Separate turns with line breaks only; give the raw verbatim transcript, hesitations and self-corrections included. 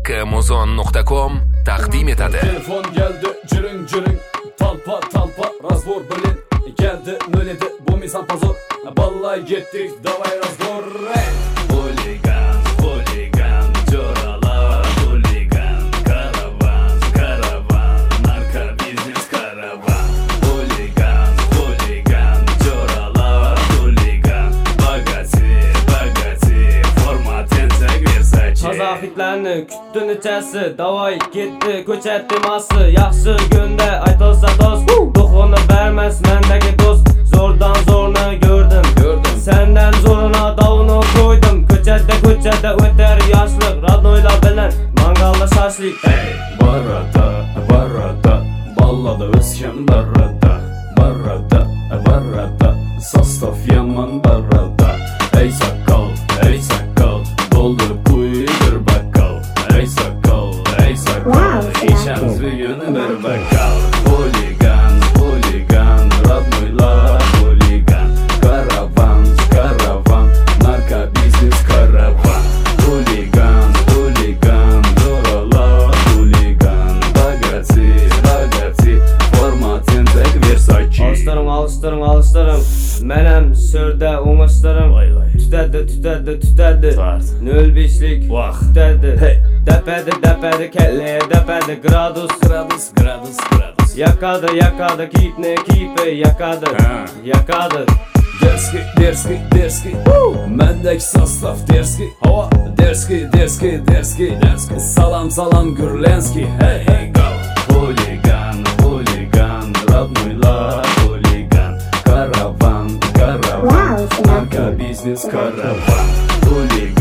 Kmuzon nokta com taqdim etadi.
Telefon geldi cırın cırın, talpa talpa razbor bilin. Geldi nöledi bu mizan pazor, vallahi gittik davay razbor. Holigan, holigan, coralar, holigan, karavan, karavan, narka biznes karavan. Holigan, holigan, coralar, holigan, bagasi, bagasi, formatense Versace.
Kazakitlerini küttün içesi, davay gitti ko'chatdi ması. Yaxshi günde aytılsa dost, duxunu vermez mendeki dost. Zordan zorunu gördüm, gördüm. Senden zoruna davunu koydum. Ko'chatda ko'chada o'tar yoshlik, radnoylar bilan mangalda shashlik.
Hey, barada, barada, ballada o'sgan barada, barada, barada, sostav yaman barada. Ey sakal, ey sakal, doldurup kuy bir bakkal. Ey sakal, ey sakal, içemiz bir günü bir bakkal. Holigan, holigan, radnoylar, holigan, karavan, karavan, narka biznes karavan. Holigan, holigan, doralar, holigan, bagasi, bagasi, formatense Versace.
Alıştırın, alıştırın, alıştırın. Menem sörde uğuştırın.
Vay vay.
Tütedi, tütedi, tütedi.
Tart.
Nöl beşlik
Vah.
tütedi.
Hey.
Depedi, depedi, kelleye depedi. Gradus,
Gradus, gradus, gradus.
yakadı, yakadı. Kipne, kipe, yakadı.
Ha.
Yakadı.
Derski, derski, derski, mendeki sostav derski, hava derski, derski, derski, derski. Salam, salam, Gürlenski, hey, hey, go. Holigan, holigan, radnoylar, holigan, karavan, karavan, narka biznes karavan. Holigan.